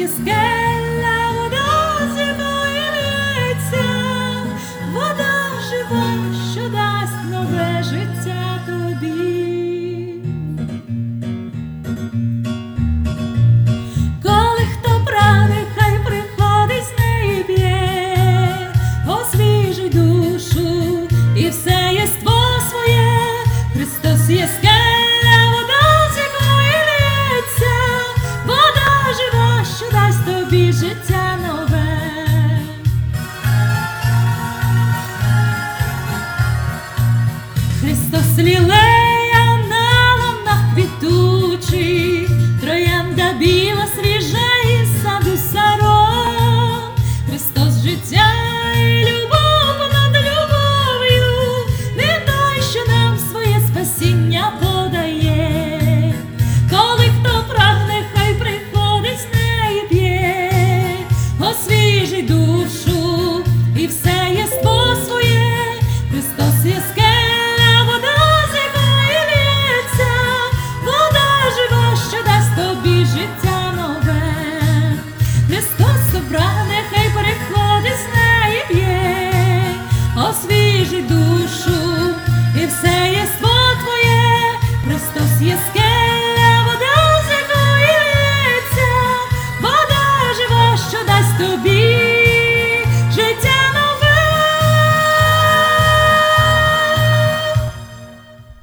є скеля, вода з якої лється, вода жива, що дасть нове життя тобі. Коли хто прагне, хай приходить, з неї п'є, освіжить душу і все єство своє. Христос є скеля, вода з якої лється, вода жива, що дасть тобі життя нове. Христос лілеє